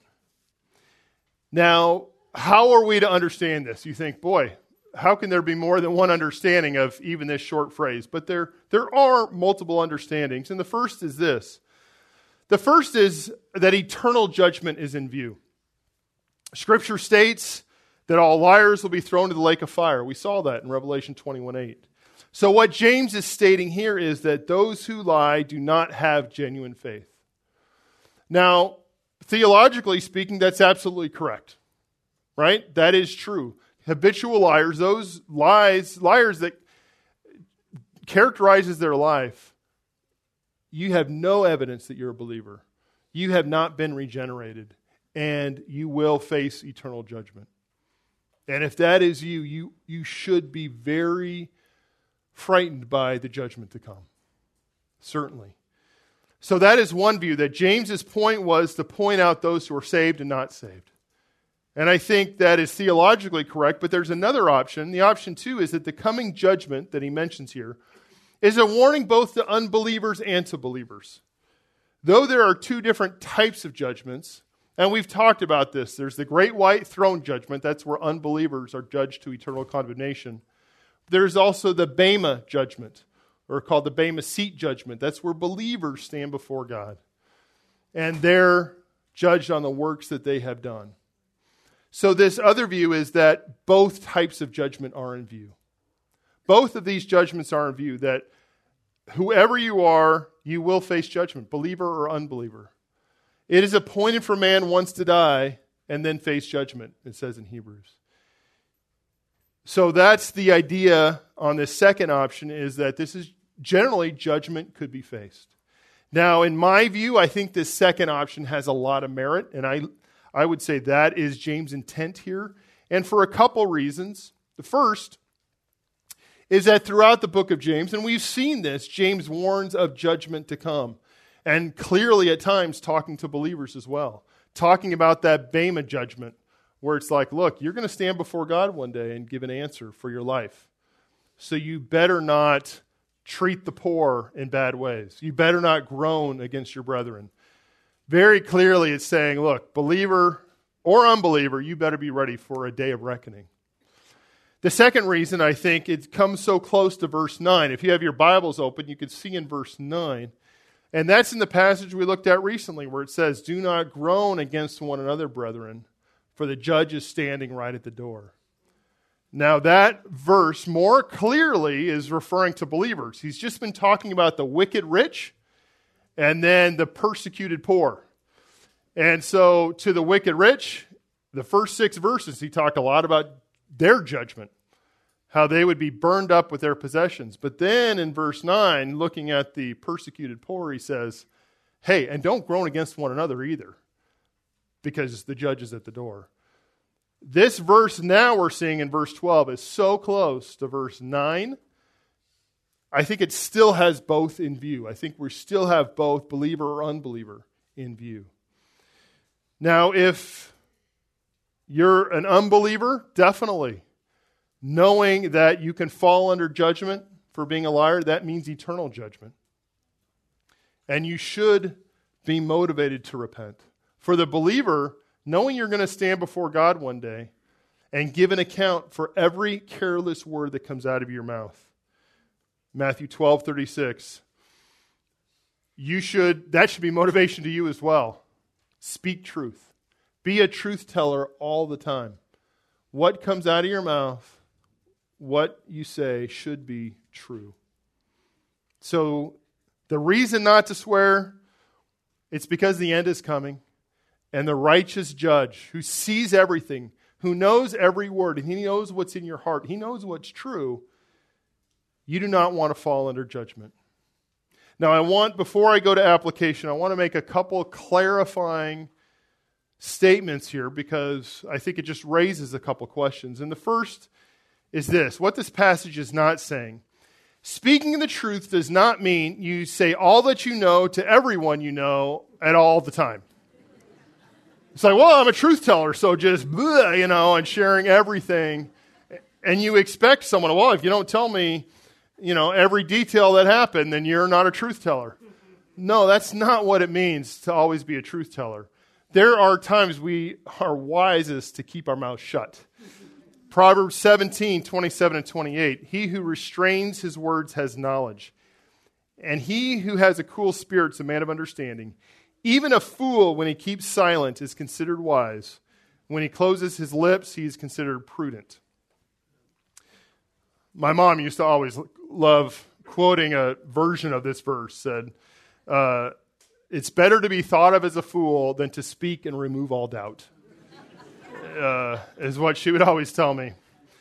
Now, how are we to understand this? You think, boy, how can there be more than one understanding of even this short phrase? But there are multiple understandings, and the first is this. The first is that eternal judgment is in view. Scripture states that all liars will be thrown into the lake of fire. We saw that in Revelation 21:8. So what James is stating here is that those who lie do not have genuine faith. Now, theologically speaking, that's absolutely correct, right? That is true. Habitual liars, those liars that characterizes their life, you have no evidence that you're a believer. You have not been regenerated, and you will face eternal judgment. And if that is you should be very frightened by the judgment to come. Certainly. So that is one view, that James's point was to point out those who are saved and not saved. And I think that is theologically correct, but there's another option. The option, too, is that the coming judgment that he mentions here is a warning both to unbelievers and to believers. Though there are two different types of judgments, and we've talked about this, there's the great white throne judgment, that's where unbelievers are judged to eternal condemnation. There's also the Bema judgment, or called the Bema seat judgment. That's where believers stand before God. And they're judged on the works that they have done. So this other view is that both types of judgment are in view. Both of these judgments are in view, that whoever you are, you will face judgment, believer or unbeliever. It is appointed for man once to die and then face judgment, it says in Hebrews. So that's the idea on this second option, is that this is generally judgment could be faced. Now, in my view, I think this second option has a lot of merit, and I would say that is James' intent here, and for a couple reasons. The first is that throughout the book of James, and we've seen this, James warns of judgment to come, and clearly at times talking to believers as well, talking about that Bema judgment, where it's like, look, you're going to stand before God one day and give an answer for your life. So you better not treat the poor in bad ways. You better not groan against your brethren. Very clearly it's saying, look, believer or unbeliever, you better be ready for a day of reckoning. The second reason I think it comes so close to verse 9, if you have your Bibles open, you can see in verse 9, and that's in the passage we looked at recently where it says, do not groan against one another, brethren, for the judge is standing right at the door. Now that verse more clearly is referring to believers. He's just been talking about the wicked rich and then the persecuted poor. And so to the wicked rich, the first 6 verses, he talked a lot about their judgment, how they would be burned up with their possessions. But then in verse 9, looking at the persecuted poor, he says, hey, and don't groan against one another either, because the judge is at the door. This verse now we're seeing in verse 12 is so close to verse 9. I think it still has both in view. I think we still have both believer or unbeliever in view. Now, if you're an unbeliever, definitely. Knowing that you can fall under judgment for being a liar, that means eternal judgment. And you should be motivated to repent. For the believer, knowing you're going to stand before God one day and give an account for every careless word that comes out of your mouth. Matthew 12:36. That should be motivation to you as well. Speak truth. Be a truth teller all the time. What comes out of your mouth, what you say should be true. So the reason not to swear, it's because the end is coming. And the righteous judge who sees everything, who knows every word, and he knows what's in your heart, he knows what's true, you do not want to fall under judgment. Now before I go to application, I want to make a couple clarifying statements here because I think it just raises a couple questions. And the first is this: what this passage is not saying. Speaking the truth does not mean you say all that you know to everyone you know at all the time. It's like, well, I'm a truth teller, so just, and sharing everything. And you expect someone, well, if you don't tell me, every detail that happened, then you're not a truth teller. No, that's not what it means to always be a truth teller. There are times we are wisest to keep our mouth shut. Proverbs 17:27 and 28. He who restrains his words has knowledge, and he who has a cool spirit is a man of understanding. Even a fool, when he keeps silent, is considered wise. When he closes his lips, he is considered prudent. My mom used to always love quoting a version of this verse. Said, it's better to be thought of as a fool than to speak and remove all doubt, is what she would always tell me.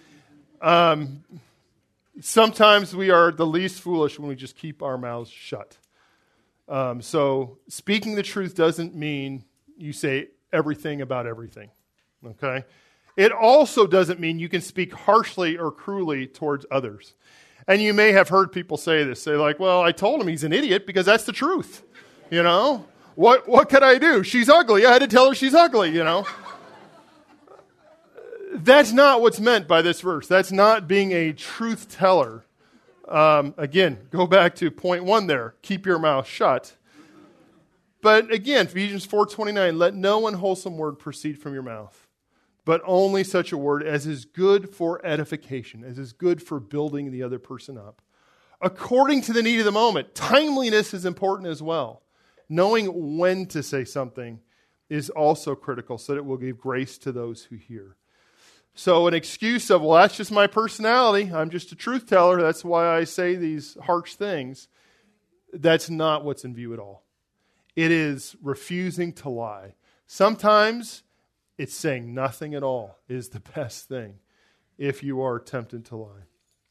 Sometimes we are the least foolish when we just keep our mouths shut. So speaking the truth doesn't mean you say everything about everything, okay? It also doesn't mean you can speak harshly or cruelly towards others. And you may have heard people say this, say like, well, I told him he's an idiot because that's the truth, What could I do? She's ugly. I had to tell her she's ugly, That's not what's meant by this verse. That's not being a truth teller. Again, go back to point 1 there. Keep your mouth shut. But again, Ephesians 4:29, let no unwholesome word proceed from your mouth, but only such a word as is good for edification, as is good for building the other person up. According to the need of the moment, timeliness is important as well. Knowing when to say something is also critical so that it will give grace to those who hear. So an excuse of, well, that's just my personality. I'm just a truth teller. That's why I say these harsh things. That's not what's in view at all. It is refusing to lie. Sometimes it's saying nothing at all is the best thing if you are tempted to lie.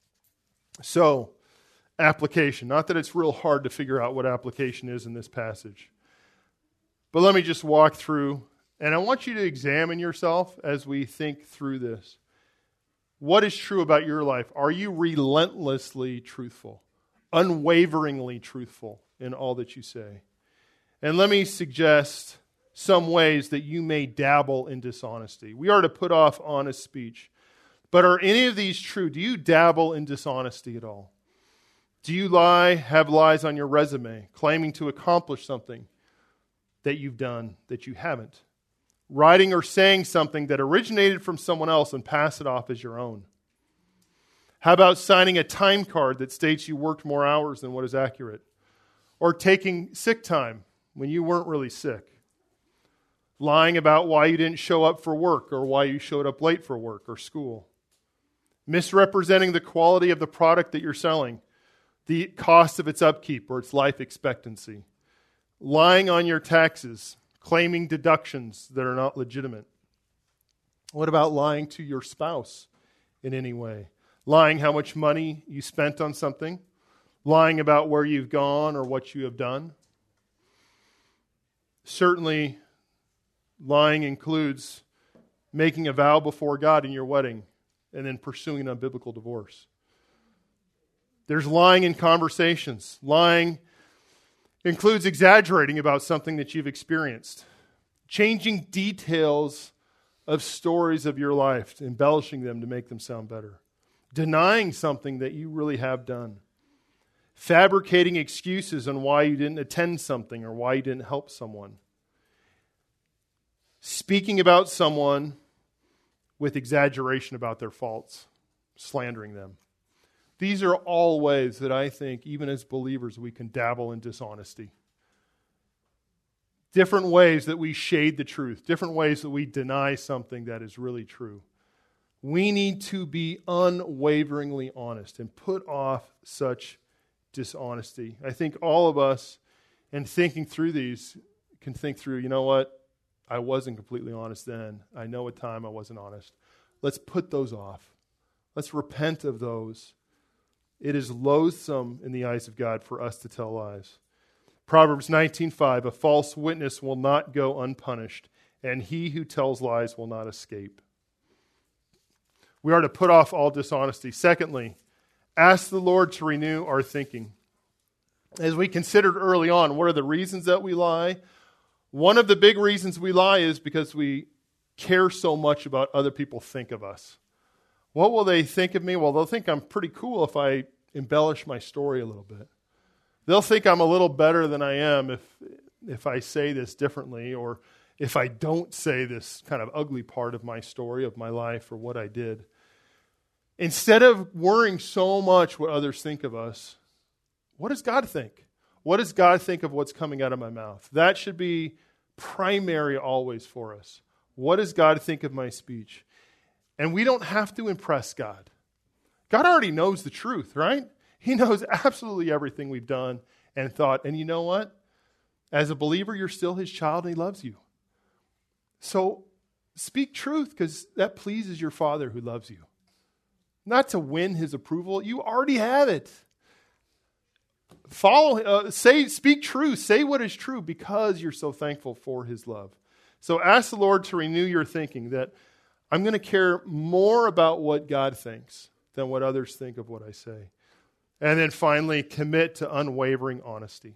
So, application. Not that it's real hard to figure out what application is in this passage. But let me just walk through. And I want you to examine yourself as we think through this. What is true about your life? Are you relentlessly truthful? Unwaveringly truthful in all that you say? And let me suggest some ways that you may dabble in dishonesty. We are to put off honest speech. But are any of these true? Do you dabble in dishonesty at all? Do you have lies on your resume, claiming to accomplish something that you've done that you haven't? Writing or saying something that originated from someone else and pass it off as your own? How about signing a time card that states you worked more hours than what is accurate? Or taking sick time when you weren't really sick? Lying about why you didn't show up for work or why you showed up late for work or school? Misrepresenting the quality of the product that you're selling, the cost of its upkeep or its life expectancy? Lying on your taxes, claiming deductions that are not legitimate? What about lying to your spouse in any way? Lying how much money you spent on something? Lying about where you've gone or what you have done? Certainly, lying includes making a vow before God in your wedding, and then pursuing an unbiblical divorce. There's lying in conversations. Lying includes exaggerating about something that you've experienced, changing details of stories of your life, embellishing them to make them sound better, denying something that you really have done, fabricating excuses on why you didn't attend something or why you didn't help someone, speaking about someone with exaggeration about their faults, slandering them. These are all ways that I think, even as believers, we can dabble in dishonesty. Different ways that we shade the truth, different ways that we deny something that is really true. We need to be unwaveringly honest and put off such dishonesty. I think all of us, in thinking through these, can think through, you know what? I wasn't completely honest then. I know a time I wasn't honest. Let's put those off. Let's repent of those. It is loathsome in the eyes of God for us to tell lies. Proverbs 19:5, a false witness will not go unpunished, and he who tells lies will not escape. We are to put off all dishonesty. Secondly, ask the Lord to renew our thinking. As we considered early on, what are the reasons that we lie? One of the big reasons we lie is because we care so much about other people think of us. What will they think of me? Well, they'll think I'm pretty cool if I embellish my story a little bit. They'll think I'm a little better than I am if I say this differently, or if I don't say this kind of ugly part of my story, of my life, or what I did. Instead of worrying so much what others think of us, what does God think? What does God think of what's coming out of my mouth? That should be primary always for us. What does God think of my speech? And we don't have to impress God. God already knows the truth, right? He knows absolutely everything we've done and thought. And you know what? As a believer, you're still his child and he loves you. So speak truth, because that pleases your Father who loves you. Not to win his approval. You already have it. Speak truth. Say what is true, because you're so thankful for his love. So ask the Lord to renew your thinking, that I'm going to care more about what God thinks than what others think of what I say. And then finally, commit to unwavering honesty.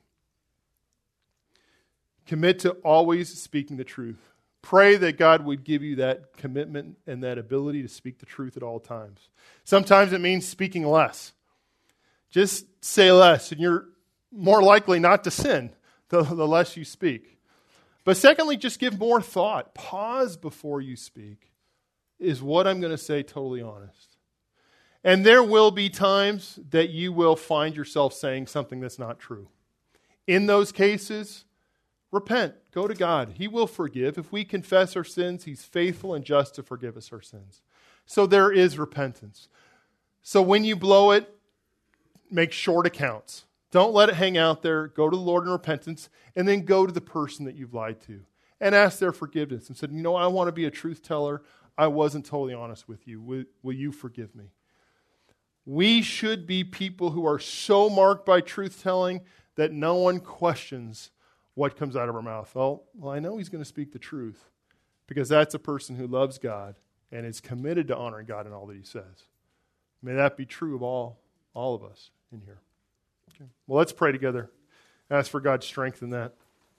Commit to always speaking the truth. Pray that God would give you that commitment and that ability to speak the truth at all times. Sometimes it means speaking less. Just say less, and you're more likely not to sin the less you speak. But secondly, just give more thought. Pause before you speak. Is what I'm going to say totally honest? And there will be times that you will find yourself saying something that's not true. In those cases, repent. Go to God. He will forgive. If we confess our sins, he's faithful and just to forgive us our sins. So there is repentance. So when you blow it, make short accounts. Don't let it hang out there. Go to the Lord in repentance, and then go to the person that you've lied to and ask their forgiveness and said, you know, I want to be a truth teller. I wasn't totally honest with you. Will you forgive me? We should be people who are so marked by truth-telling that no one questions what comes out of our mouth. Well, I know he's going to speak the truth, because that's a person who loves God and is committed to honoring God in all that he says. May that be true of all of us in here. Okay. Well, let's pray together. Ask for God's strength in that.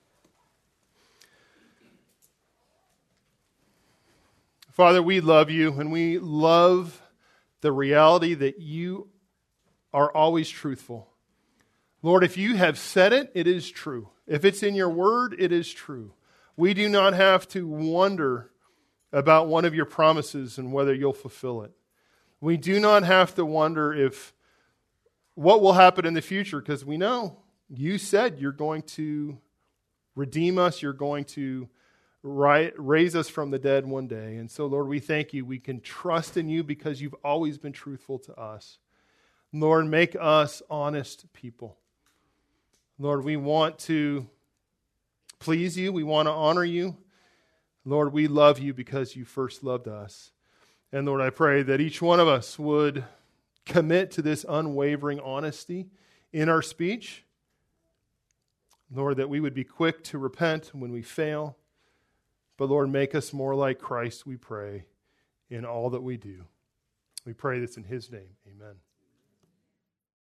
Father, we love you, and we love the reality that you are always truthful. Lord, if you have said it, it is true. If it's in your word, it is true. We do not have to wonder about one of your promises and whether you'll fulfill it. We do not have to wonder what will happen in the future, because we know you said you're going to redeem us, you're going to raise us from the dead one day. And so, Lord, we thank you. We can trust in you because you've always been truthful to us. Lord, make us honest people. Lord, we want to please you. We want to honor you. Lord, we love you because you first loved us. And Lord, I pray that each one of us would commit to this unwavering honesty in our speech. Lord, that we would be quick to repent when we fail, But Lord, make us more like Christ, we pray, in all that we do. We pray this in his name. Amen.